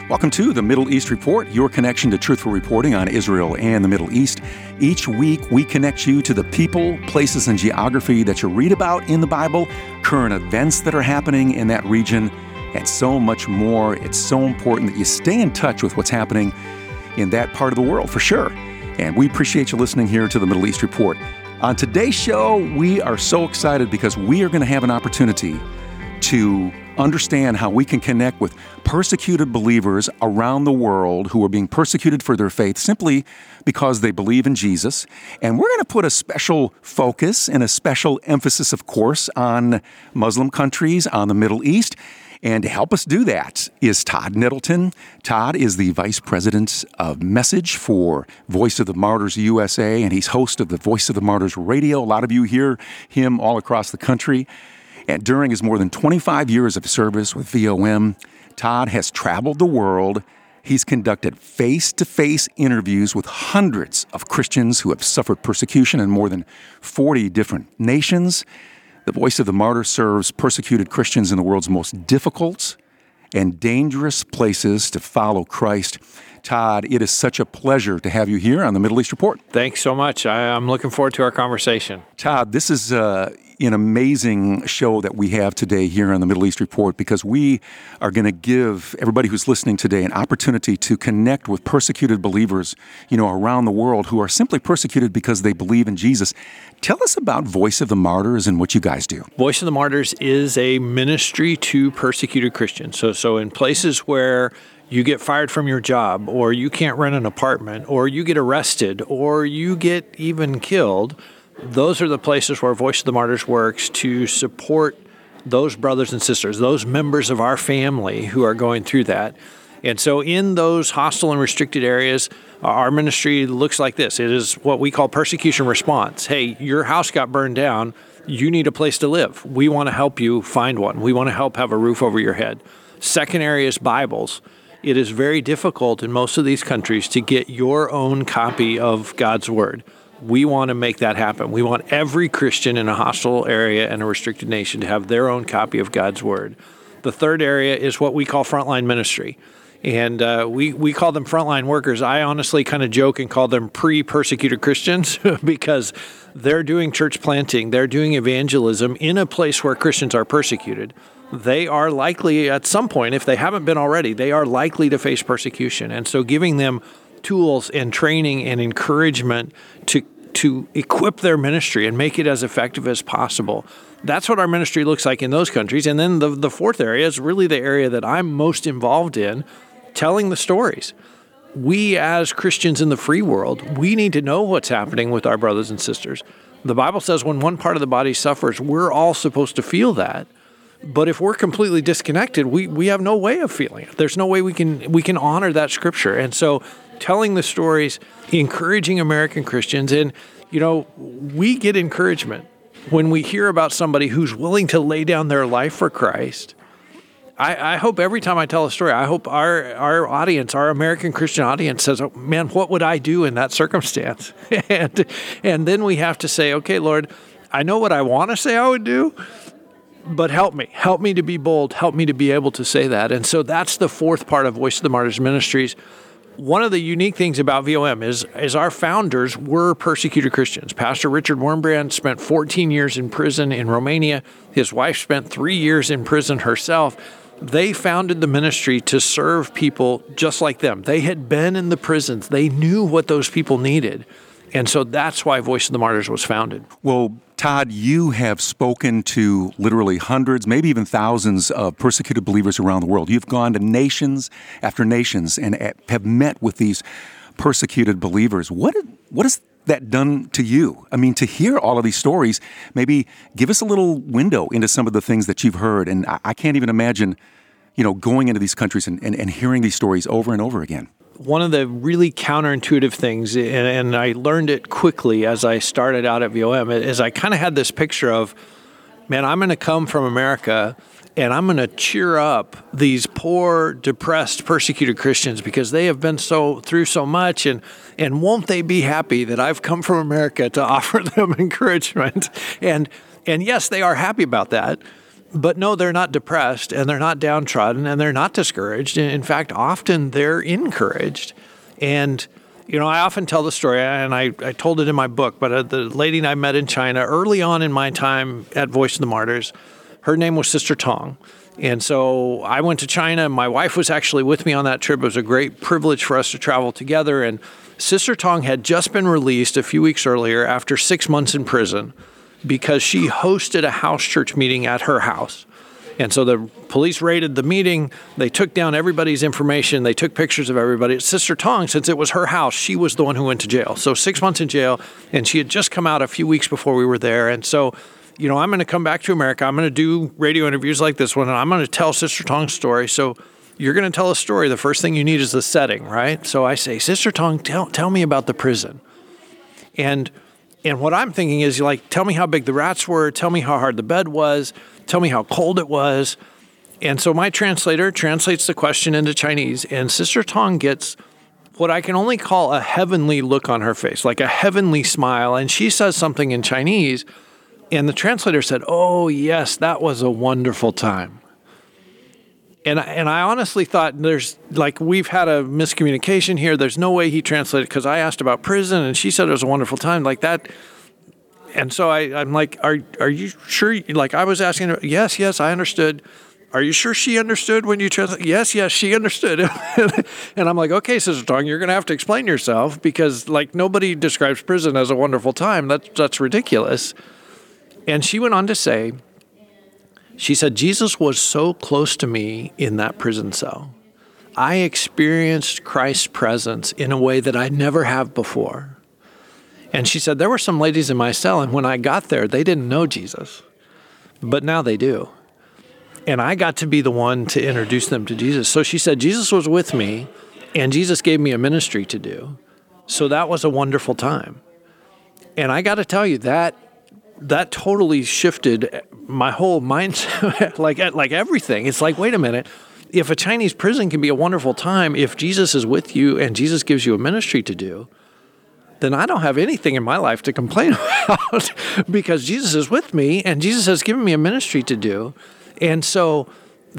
Welcome to the Middle East Report, your connection to truthful reporting on Israel and the Middle East. Each week, we connect you to the people, places, and geography that you read about in the Bible, current events that are happening in that region, and so much more. It's so important that you stay in touch with what's happening in that part of the world, for sure. And we appreciate you listening here to the Middle East Report. On today's show, we are so excited because we are going to have an opportunity to understand how we can connect with persecuted believers around the world who are being persecuted for their faith simply because they believe in Jesus. And we're going to put a special focus and a special emphasis, of course, on Muslim countries, on the Middle East. And to help us do that is Todd Nettleton. Todd is the Vice President of Message for Voice of the Martyrs USA, and he's host of the Voice of the Martyrs Radio. A lot of you hear him all across the country. And during his more than 25 years of service with VOM, Todd has traveled the world. He's conducted face-to-face interviews with hundreds of Christians who have suffered persecution in more than 40 different nations. The Voice of the Martyrs serves persecuted Christians in the world's most difficult and dangerous places to follow Christ. Todd, it is such a pleasure to have you here on the Middle East Report. Thanks so much. I'm looking forward to our conversation. Todd, this is an amazing show that we have today here on the Middle East Report because we are going to give everybody who's listening today an opportunity to connect with persecuted believers, around the world who are simply persecuted because they believe in Jesus. Tell us about Voice of the Martyrs and what you guys do. Voice of the Martyrs is a ministry to persecuted Christians. So in places where you get fired from your job, or you can't rent an apartment, or you get arrested, or you get even killed, those are the places where Voice of the Martyrs works to support those brothers and sisters, those members of our family who are going through that. And so in those hostile and restricted areas, our ministry looks like this. It is what we call persecution response. Hey, your house got burned down. You need a place to live. We want to help you find one. We want to help have a roof over your head. Second area is Bibles. It is very difficult in most of these countries to get your own copy of God's Word. We want to make that happen. We want every Christian in a hostile area and a restricted nation to have their own copy of God's Word. The third area is what we call frontline ministry. And we call them frontline workers. I honestly kind of joke and call them pre-persecuted Christians because they're doing church planting, they're doing evangelism in a place where Christians are persecuted. They are likely at some point, if they haven't been already, they are likely to face persecution. And so giving them tools and training and encouragement to equip their ministry and make it as effective as possible. That's what our ministry looks like in those countries. And then the fourth area is really the area that I'm most involved in, telling the stories. We as Christians in the free world, we need to know what's happening with our brothers and sisters. The Bible says when one part of the body suffers, we're all supposed to feel that. But if we're completely disconnected, we have no way of feeling it. There's no way we can honor that scripture. And so telling the stories, encouraging American Christians, and, we get encouragement when we hear about somebody who's willing to lay down their life for Christ. I hope every time I tell a story, I hope our audience, our American Christian audience says, oh, man, what would I do in that circumstance? and then we have to say, okay, Lord, I know what I want to say I would do, but help me to be bold, help me to be able to say that. And so that's the fourth part of Voice of the Martyrs Ministries. One of the unique things about VOM is our founders were persecuted Christians. Pastor Richard Wurmbrand spent 14 years in prison in Romania. His wife spent 3 years in prison herself. They founded the ministry to serve people just like them. They had been in the prisons. They knew what those people needed. And so that's why Voice of the Martyrs was founded. Well, Todd, you have spoken to literally hundreds, maybe even thousands of persecuted believers around the world. You've gone to nations after nations and have met with these persecuted believers. What has that done to you? I mean, to hear all of these stories, maybe give us a little window into some of the things that you've heard. And I can't even imagine, going into these countries and hearing these stories over and over again. One of the really counterintuitive things, and I learned it quickly as I started out at VOM, is I kind of had this picture of, man, I'm going to come from America and I'm going to cheer up these poor, depressed, persecuted Christians because they have been through so much, and won't they be happy that I've come from America to offer them encouragement? And yes, they are happy about that. But no, they're not depressed, and they're not downtrodden, and they're not discouraged. In fact, often they're encouraged. And, I often tell the story, and I told it in my book, but the lady I met in China early on in my time at Voice of the Martyrs, her name was Sister Tong. And so I went to China, and my wife was actually with me on that trip. It was a great privilege for us to travel together. And Sister Tong had just been released a few weeks earlier after 6 months in prison because she hosted a house church meeting at her house. And so the police raided the meeting. They took down everybody's information. They took pictures of everybody. Sister Tong, since it was her house, she was the one who went to jail. So 6 months in jail, and she had just come out a few weeks before we were there. And so, I'm going to come back to America. I'm going to do radio interviews like this one, and I'm going to tell Sister Tong's story. So you're going to tell a story. The first thing you need is the setting, right? So I say, Sister Tong, tell me about the prison. And what I'm thinking is, tell me how big the rats were, tell me how hard the bed was, tell me how cold it was. And so my translator translates the question into Chinese, and Sister Tong gets what I can only call a heavenly look on her face, like a heavenly smile. And she says something in Chinese, and the translator said, "Oh, yes, that was a wonderful time." And I honestly thought we've had a miscommunication here. There's no way he translated, because I asked about prison and she said it was a wonderful time like that. And so I'm like, are you sure? I was asking her, yes, I understood. Are you sure she understood when you translate? Yes, she understood. And I'm like, okay, Sister Tong, you're going to have to explain yourself, because nobody describes prison as a wonderful time. That's ridiculous. And she went on to say, she said, Jesus was so close to me in that prison cell. I experienced Christ's presence in a way that I never have before. And she said, there were some ladies in my cell, and when I got there, they didn't know Jesus, but now they do. And I got to be the one to introduce them to Jesus. So she said, Jesus was with me, and Jesus gave me a ministry to do. So that was a wonderful time. And I got to tell you, that totally shifted my whole mindset, like everything. It's like, wait a minute, if a Chinese prison can be a wonderful time, if Jesus is with you and Jesus gives you a ministry to do, then I don't have anything in my life to complain about, because Jesus is with me and Jesus has given me a ministry to do. And so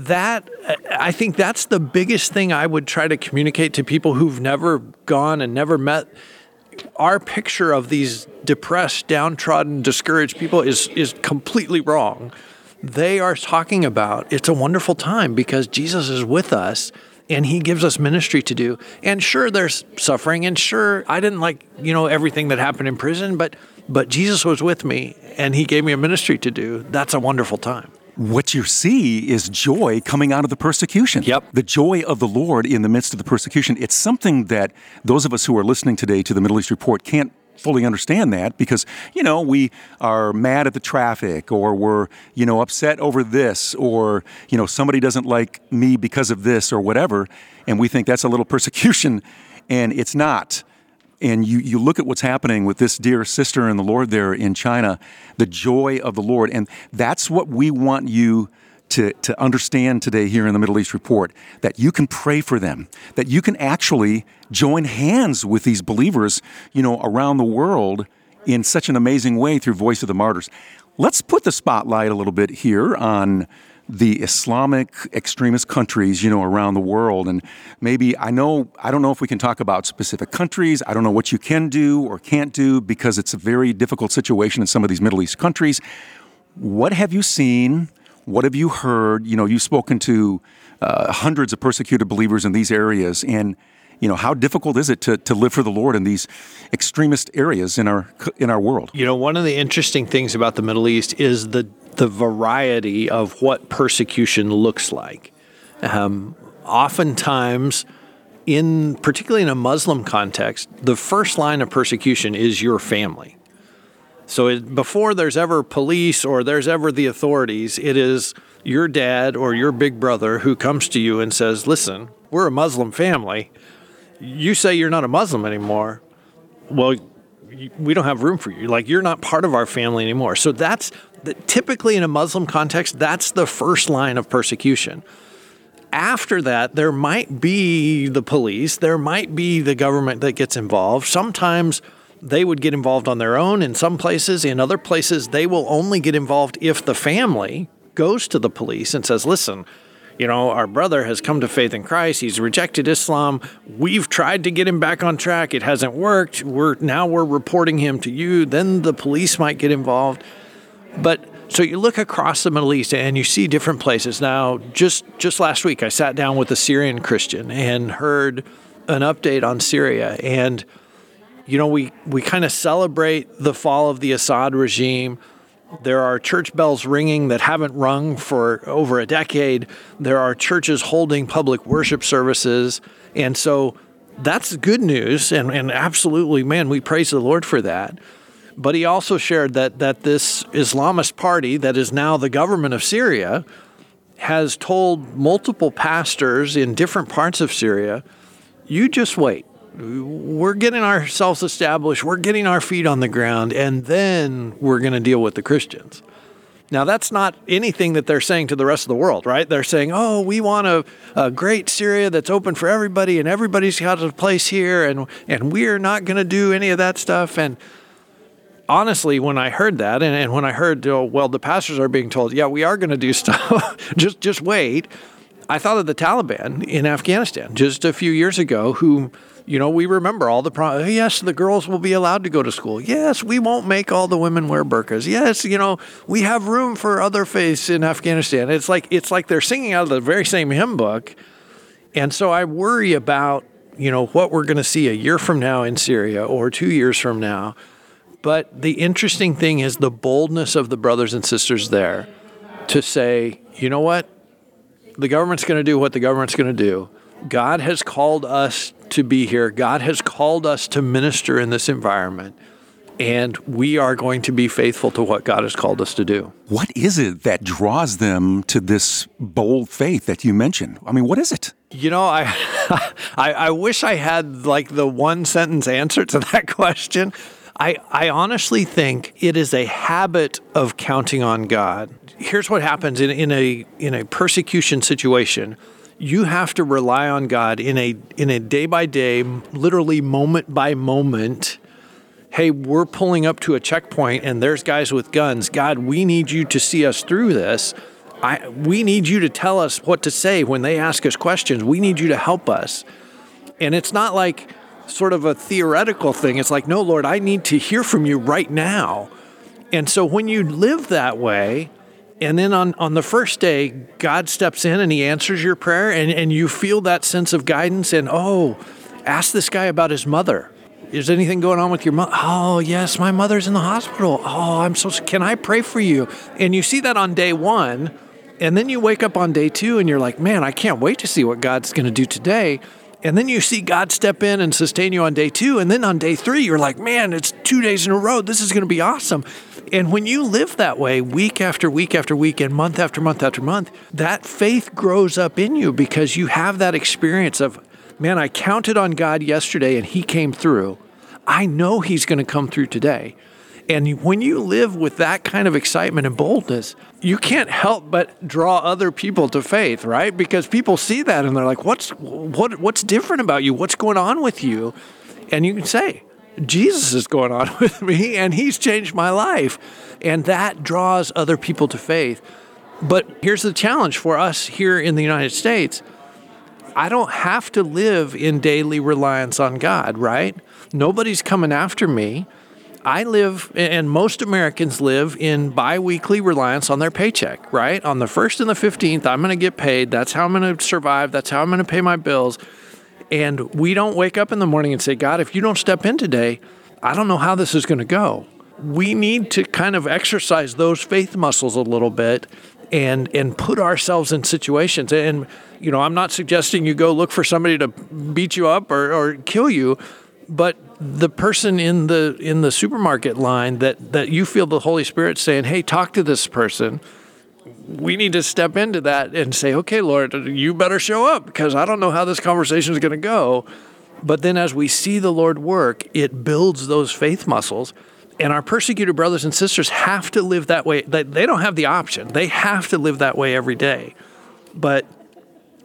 I think that's the biggest thing I would try to communicate to people who've never gone and never met. Our picture of these depressed, downtrodden, discouraged people is completely wrong. They are talking about it's a wonderful time because Jesus is with us and he gives us ministry to do. And sure, there's suffering, and sure, I didn't like, everything that happened in prison, but Jesus was with me and he gave me a ministry to do. That's a wonderful time. What you see is joy coming out of the persecution. Yep. The joy of the Lord in the midst of the persecution. It's something that those of us who are listening today to the Middle East Report can't fully understand that, because, we are mad at the traffic, or we're, upset over this, or, somebody doesn't like me because of this or whatever, and we think that's a little persecution, and it's not. And you look at what's happening with this dear sister in the Lord there in China, the joy of the Lord. And that's what we want you to understand today here in the Middle East Report, that you can pray for them, that you can actually join hands with these believers, around the world in such an amazing way through Voice of the Martyrs. Let's put the spotlight a little bit here on the Islamic extremist countries, around the world. And maybe, I don't know if we can talk about specific countries. I don't know what you can do or can't do, because it's a very difficult situation in some of these Middle East countries. What have you seen? What have you heard? You've spoken to hundreds of persecuted believers in these areas, and how difficult is it to live for the Lord in these extremist areas in our world? One of the interesting things about the Middle East is the variety of what persecution looks like. Oftentimes, particularly in a Muslim context, the first line of persecution is your family. So before there's ever police or there's ever the authorities, it is your dad or your big brother who comes to you and says, listen, we're a Muslim family. You say you're not a Muslim anymore. Well, we don't have room for you. You're not part of our family anymore. So typically in a Muslim context, that's the first line of persecution. After that, there might be the police, there might be the government that gets involved. Sometimes they would get involved on their own in some places. In other places, they will only get involved if the family goes to the police and says, listen, our brother has come to faith in Christ. He's rejected Islam. We've tried to get him back on track. It hasn't worked. We're reporting him to you. Then the police might get involved. But so you look across the Middle East and you see different places. Now, just last week, I sat down with a Syrian Christian and heard an update on Syria. And, we kind of celebrate the fall of the Assad regime. There are church bells ringing that haven't rung for over a decade. There are churches holding public worship services. And so that's good news. And absolutely, man, we praise the Lord for that. But he also shared that this Islamist party that is now the government of Syria has told multiple pastors in different parts of Syria, you just wait. We're getting ourselves established. We're getting our feet on the ground, and then we're going to deal with the Christians. Now, that's not anything that they're saying to the rest of the world, right? They're saying, oh, we want a great Syria that's open for everybody, and everybody's got a place here, and we're not going to do any of that stuff. And honestly, when I heard that, and when I heard, the pastors are being told, yeah, we are going to do stuff, just wait, I thought of the Taliban in Afghanistan just a few years ago who, we remember all the yes, the girls will be allowed to go to school. Yes, we won't make all the women wear burqas. Yes, we have room for other faiths in Afghanistan. It's like they're singing out of the very same hymn book. And so I worry about, what we're going to see a year from now in Syria or 2 years from now. But the interesting thing is the boldness of the brothers and sisters there to say, you know what? The government's going to do what the government's going to do. God has called us to be here. God has called us to minister in this environment. And we are going to be faithful to what God has called us to do. What is it that draws them to this bold faith that you mentioned? I mean, what is it? I wish I had the one sentence answer to that question. I honestly think it is a habit of counting on God. Here's what happens in a persecution situation. You have to rely on God in a day by day, literally moment by moment. Hey, we're pulling up to a checkpoint and there's guys with guns. God, we need you to see us through this. We need you to tell us what to say when they ask us questions. We need you to help us. And it's not like sort of a theoretical thing. It's like, no, Lord, I need to hear from you right now. And so when you live that way, and then on the first day, God steps in and he answers your prayer and you feel that sense of guidance and, ask this guy about his mother. Is anything going on with your mother? Oh, yes, my mother's in the hospital. Oh, can I pray for you? And you see that on day one, and then you wake up on day two and you're like, man, I can't wait to see what God's going to do today. And then you see God step in and sustain you on day two. And then on day three, you're like, man, it's 2 days in a row. This is going to be awesome. And when you live that way, week after week after week and month after month after month, that faith grows up in you because you have that experience of, man, I counted on God yesterday and he came through. I know he's going to come through today. And when you live with that kind of excitement and boldness, you can't help but draw other people to faith, right? Because people see that and they're like, what's different about you? What's going on with you? And you can say, Jesus is going on with me and he's changed my life. And that draws other people to faith. But here's the challenge for us here in the United States. I don't have to live in daily reliance on God, right? Nobody's coming after me. I live, and most Americans live in biweekly reliance on their paycheck, right? On the 1st and the 15th, I'm going to get paid. That's how I'm going to survive. That's how I'm going to pay my bills. And we don't wake up in the morning and say, God, if you don't step in today, I don't know how this is going to go. We need to kind of exercise those faith muscles a little bit and put ourselves in situations. And, I'm not suggesting you go look for somebody to beat you up or kill you, but the person in the supermarket line that you feel the Holy Spirit saying, hey, talk to this person. We need to step into that and say, okay, Lord, you better show up because I don't know how this conversation is going to go. But then as we see the Lord work, it builds those faith muscles. And our persecuted brothers and sisters have to live that way. They don't have the option. They have to live that way every day. But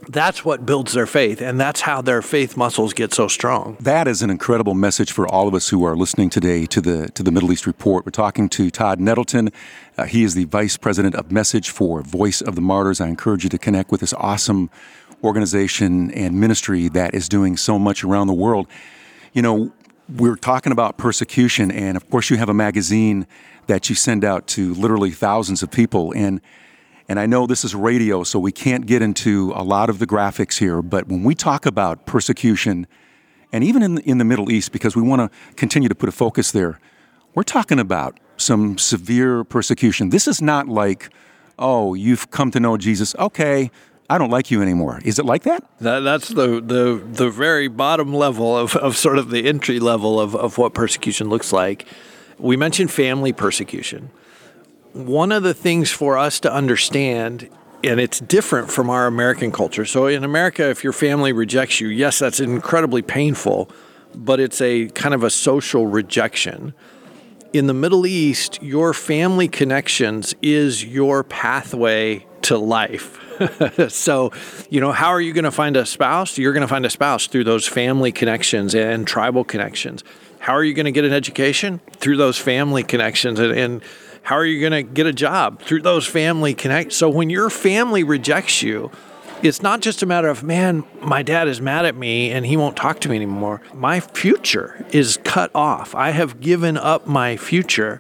That's what builds their faith, and that's how their faith muscles get so strong. That is an incredible message for all of us who are listening today to the Middle East Report. We're talking to Todd Nettleton. He is the Vice President of Message for Voice of the Martyrs. I encourage you to connect with this awesome organization and ministry that is doing so much around the world. You know, we're talking about persecution, and of course you have a magazine that you send out to literally thousands of people, and I know this is radio, so we can't get into a lot of the graphics here, but when we talk about persecution, and even in the Middle East, because we want to continue to put a focus there, we're talking about some severe persecution. This is not like, oh, you've come to know Jesus, okay, I don't like you anymore. Is it like that? That's the very bottom level of sort of the entry level of what persecution looks like. We mentioned family persecution. One of the things for us to understand, and it's different from our American culture. So in America, if your family rejects you, yes, that's incredibly painful, but it's a kind of a social rejection. In the Middle East, your family connections is your pathway to life. So, how are you going to find a spouse? You're going to find a spouse through those family connections and tribal connections. How are you going to get an education? Through those family connections. And how are you going to get a job? Through those family connections. So when your family rejects you, it's not just a matter of, man, my dad is mad at me and he won't talk to me anymore. My future is cut off. I have given up my future.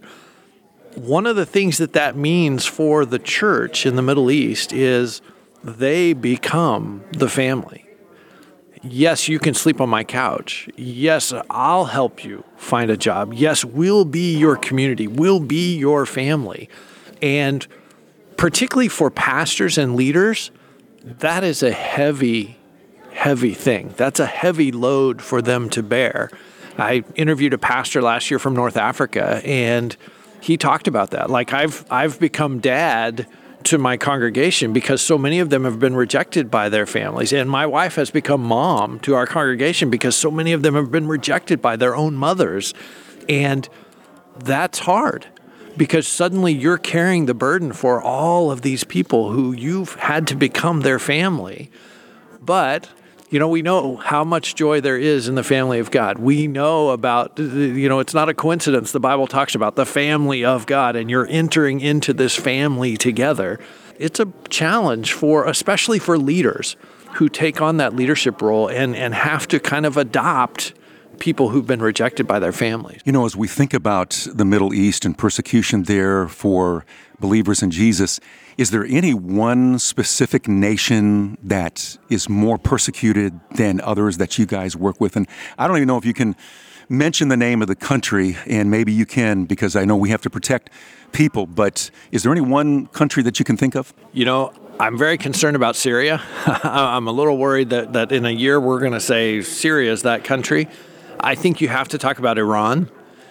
One of the things that means for the church in the Middle East is they become the family. Yes, you can sleep on my couch. Yes, I'll help you find a job. Yes, we'll be your community. We'll be your family. And particularly for pastors and leaders, that is a heavy, heavy thing. That's a heavy load for them to bear. I interviewed a pastor last year from North Africa, and he talked about that. Like, I've become dad to my congregation because so many of them have been rejected by their families. And my wife has become mom to our congregation because so many of them have been rejected by their own mothers. And that's hard because suddenly you're carrying the burden for all of these people who you've had to become their family. But we know how much joy there is in the family of God. We know about, it's not a coincidence. The Bible talks about the family of God, and you're entering into this family together. It's a challenge especially for leaders who take on that leadership role and have to kind of adopt people who've been rejected by their families. As we think about the Middle East and persecution there for believers in Jesus, is there any one specific nation that is more persecuted than others that you guys work with? And I don't even know if you can mention the name of the country, and maybe you can because I know we have to protect people, but is there any one country that you can think of? I'm very concerned about Syria. I'm a little worried that in a year we're going to say Syria is that country. I think you have to talk about Iran.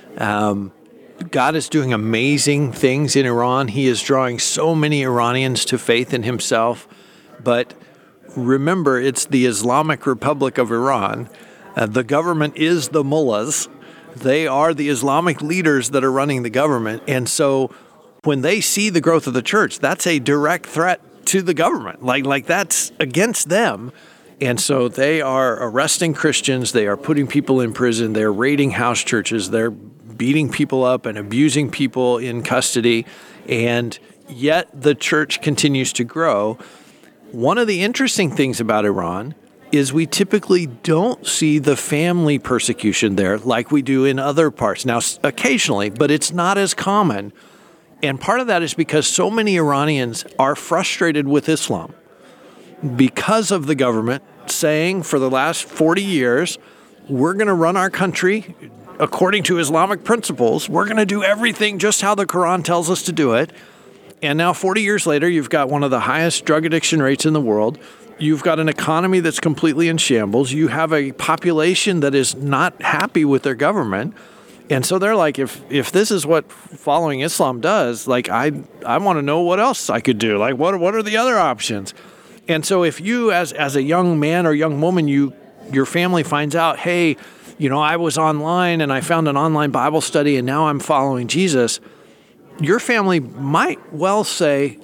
God is doing amazing things in Iran. He is drawing so many Iranians to faith in himself. But remember, it's the Islamic Republic of Iran. The government is the mullahs. They are the Islamic leaders that are running the government. And so when they see the growth of the church, that's a direct threat to the government. Like that's against them. And so they are arresting Christians. They are putting people in prison. They're raiding house churches. They're beating people up and abusing people in custody. And yet the church continues to grow. One of the interesting things about Iran is we typically don't see the family persecution there like we do in other parts. Now, occasionally, but it's not as common. And part of that is because so many Iranians are frustrated with Islam because of the government saying for the last 40 years, we're going to run our country according to Islamic principles. We're going to do everything just how the Quran tells us to do it. And now 40 years later, you've got one of the highest drug addiction rates in the world. You've got an economy that's completely in shambles. You have a population that is not happy with their government. And so they're like, if this is what following Islam does, like I want to know what else I could do. Like what are the other options? And so if you as a young man or young woman, your family finds out, hey, I was online and I found an online Bible study and now I'm following Jesus, your family might well say,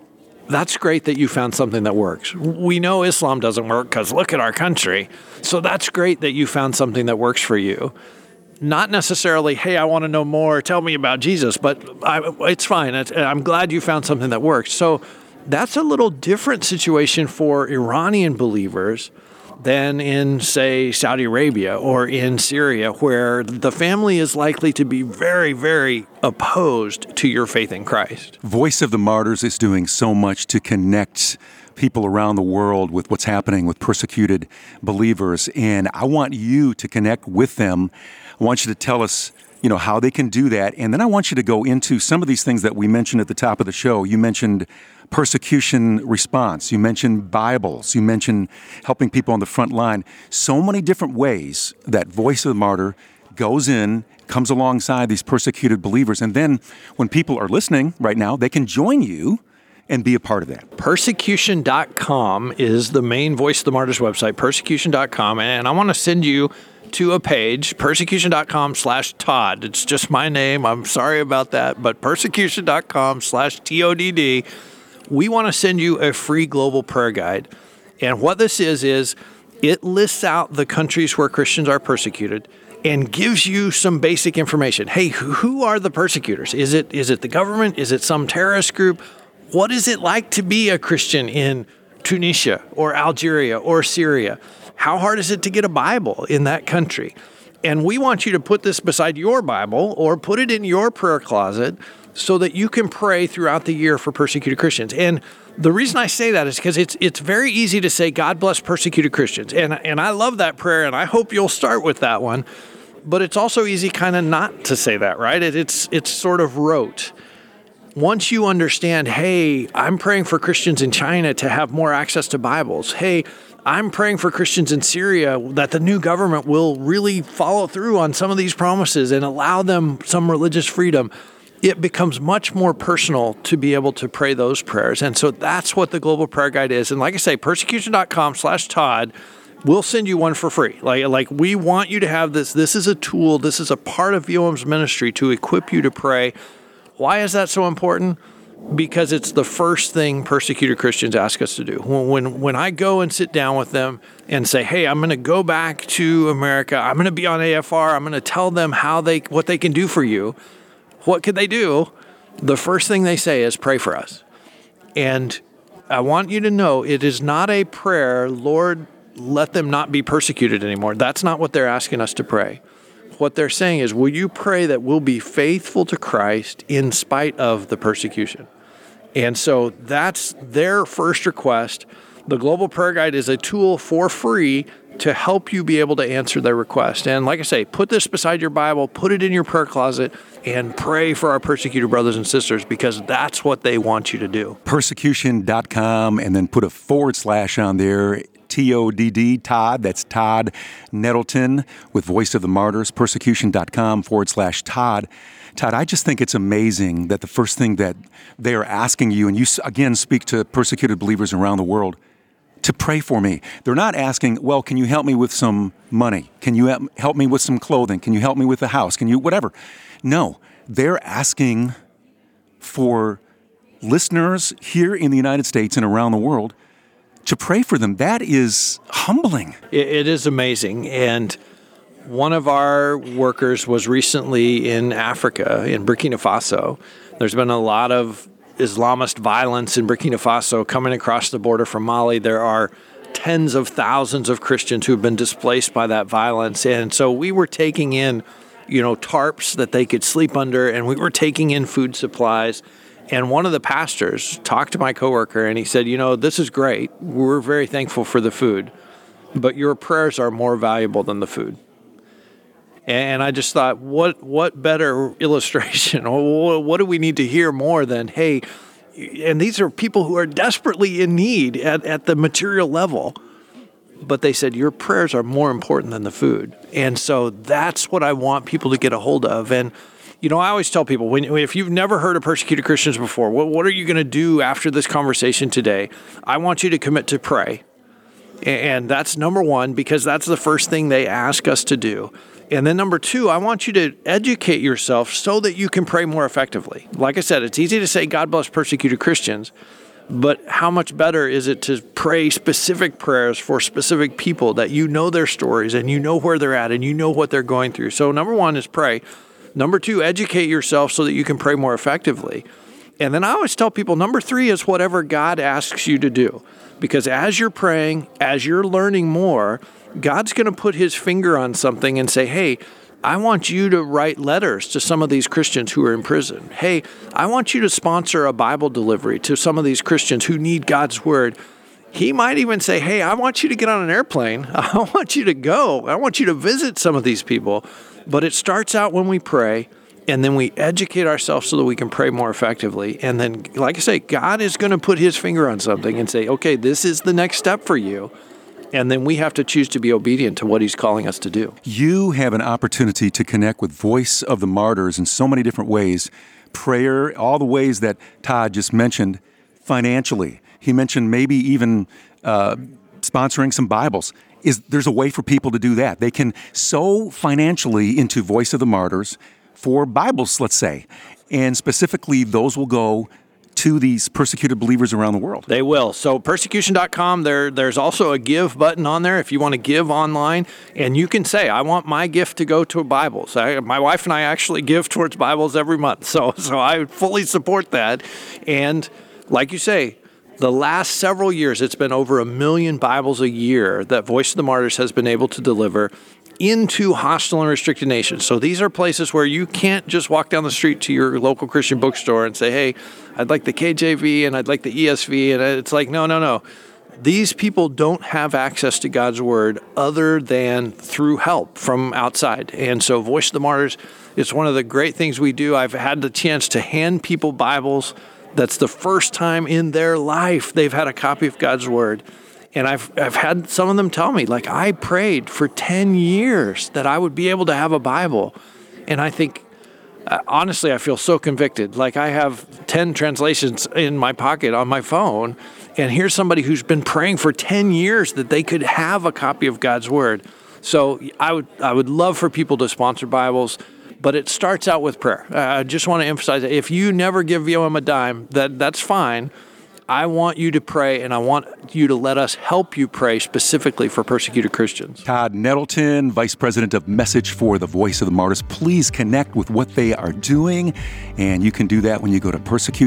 that's great that you found something that works. We know Islam doesn't work because look at our country. So that's great that you found something that works for you. Not necessarily, hey, I want to know more, tell me about Jesus, but it's fine. I'm glad you found something that works. So that's a little different situation for Iranian believers than in, say, Saudi Arabia or in Syria, where the family is likely to be very, very opposed to your faith in Christ. Voice of the Martyrs is doing so much to connect people around the world with what's happening with persecuted believers, and I want you to connect with them. I want you to tell us, how they can do that, and then I want you to go into some of these things that we mentioned at the top of the show. You mentioned persecution response. You mentioned Bibles. You mentioned helping people on the front line. So many different ways that Voice of the Martyr goes in, comes alongside these persecuted believers, and then when people are listening right now, they can join you and be a part of that. Persecution.com is the main Voice of the Martyrs website, persecution.com, and I want to send you to a page, persecution.com/Todd. It's just my name. I'm sorry about that, but persecution.com/TODD. We want to send you a free global prayer guide. And what this is it lists out the countries where Christians are persecuted and gives you some basic information. Hey, who are the persecutors? Is it the government? Is it some terrorist group? What is it like to be a Christian in Tunisia or Algeria or Syria? How hard is it to get a Bible in that country? And we want you to put this beside your Bible or put it in your prayer closet so that you can pray throughout the year for persecuted Christians. And the reason I say that is because it's very easy to say, God bless persecuted Christians. And I love that prayer, and I hope you'll start with that one. But it's also easy kind of not to say that, right? It's sort of rote. Once you understand, hey, I'm praying for Christians in China to have more access to Bibles. Hey, I'm praying for Christians in Syria that the new government will really follow through on some of these promises and allow them some religious freedom. It becomes much more personal to be able to pray those prayers. And so that's what the Global Prayer Guide is. And like I say, persecution.com/Todd, we'll send you one for free. Like we want you to have this. This is a tool. This is a part of VOM's ministry to equip you to pray. Why is that so important? Because it's the first thing persecuted Christians ask us to do. When I go and sit down with them and say, hey, I'm going to go back to America. I'm going to be on AFR. I'm going to tell them what they can do for you. What could they do? The first thing they say is pray for us. And I want you to know it is not a prayer, Lord, let them not be persecuted anymore. That's not what they're asking us to pray. What they're saying is, will you pray that we'll be faithful to Christ in spite of the persecution? And so that's their first request. The Global Prayer Guide is a tool for free to help you be able to answer their request. And like I say, put this beside your Bible, put it in your prayer closet, and pray for our persecuted brothers and sisters because that's what they want you to do. Persecution.com, and then put a / on there. TODD, Todd, that's Todd Nettleton with Voice of the Martyrs, persecution.com / Todd. Todd, I just think it's amazing that the first thing that they are asking you, and you again speak to persecuted believers around the world, to pray for me. They're not asking, well, can you help me with some money? Can you help me with some clothing? Can you help me with the house? Can you, whatever. No, they're asking for listeners here in the United States and around the world to pray for them. That is humbling. It is amazing. And one of our workers was recently in Africa, in Burkina Faso. There's been a lot of Islamist violence in Burkina Faso coming across the border from Mali. There are tens of thousands of Christians who have been displaced by that violence. And so we were taking in, tarps that they could sleep under, and we were taking in food supplies. And one of the pastors talked to my coworker, and he said, this is great. We're very thankful for the food, but your prayers are more valuable than the food. And I just thought, what better illustration? What do we need to hear more than, hey, and these are people who are desperately in need at the material level. But they said, your prayers are more important than the food. And so that's what I want people to get a hold of. And I always tell people, if you've never heard of persecuted Christians before, what are you going to do after this conversation today? I want you to commit to pray. And that's number one, because that's the first thing they ask us to do. And then number two, I want you to educate yourself so that you can pray more effectively. Like I said, it's easy to say, God bless persecuted Christians. But how much better is it to pray specific prayers for specific people that you know their stories and you know where they're at and you know what they're going through? So number one is pray. Number two, educate yourself so that you can pray more effectively. And then I always tell people, number three is whatever God asks you to do. Because as you're praying, as you're learning more, God's going to put his finger on something and say, hey, I want you to write letters to some of these Christians who are in prison. Hey, I want you to sponsor a Bible delivery to some of these Christians who need God's word. He might even say, hey, I want you to get on an airplane. I want you to go. I want you to visit some of these people. But it starts out when we pray, and then we educate ourselves so that we can pray more effectively. And then, like I say, God is going to put his finger on something and say, okay, this is the next step for you. And then we have to choose to be obedient to what he's calling us to do. You have an opportunity to connect with Voice of the Martyrs in so many different ways. Prayer, all the ways that Todd just mentioned, financially. He mentioned maybe even sponsoring some Bibles. There's a way for people to do that. They can sow financially into Voice of the Martyrs for Bibles, let's say. And specifically, those will go to these persecuted believers around the world. They will. So persecution.com, there's also a give button on there if you want to give online. And you can say, I want my gift to go to Bibles. My wife and I actually give towards Bibles every month. So I fully support that. And like you say, the last several years, it's been over 1 million Bibles a year that Voice of the Martyrs has been able to deliver into hostile and restricted nations. So these are places where you can't just walk down the street to your local Christian bookstore and say, hey, I'd like the KJV and I'd like the ESV. And it's like, no. These people don't have access to God's word other than through help from outside. And so Voice of the Martyrs, it's one of the great things we do. I've had the chance to hand people Bibles. That's the first time in their life they've had a copy of God's word. And I've had some of them tell me, like, I prayed for 10 years that I would be able to have a Bible. And I think, honestly, I feel so convicted. Like, I have 10 translations in my pocket on my phone. And here's somebody who's been praying for 10 years that they could have a copy of God's word. So I would love for people to sponsor Bibles. But it starts out with prayer. I just want to emphasize that if you never give VOM a dime, that's fine. I want you to pray, and I want you to let us help you pray specifically for persecuted Christians. Todd Nettleton, Vice President of Message for the Voice of the Martyrs. Please connect with what they are doing, and you can do that when you go to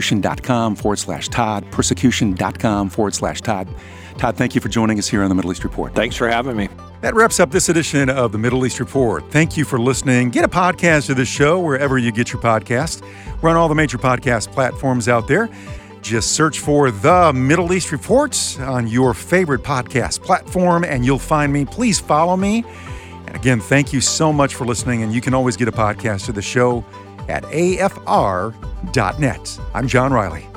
persecution.com/Todd, persecution.com/Todd. Todd, thank you for joining us here on the Middle East Report. Thanks for having me. That wraps up this edition of the Middle East Report. Thank you for listening. Get a podcast of this show wherever you get your podcast. We're on all the major podcast platforms out there. Just search for The Middle East Reports on your favorite podcast platform, and you'll find me. Please follow me. And again, thank you so much for listening, and you can always get a podcast of the show at afr.net. I'm John Riley.